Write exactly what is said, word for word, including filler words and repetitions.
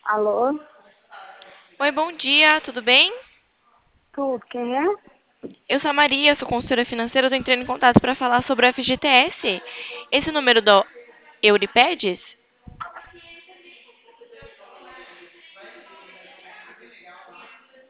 Alô? Oi, bom dia, tudo bem? Tudo, quem é? Eu sou a Maria, sou consultora financeira, estou entrando em contato para falar sobre o F G T S. Esse número do Euripedes?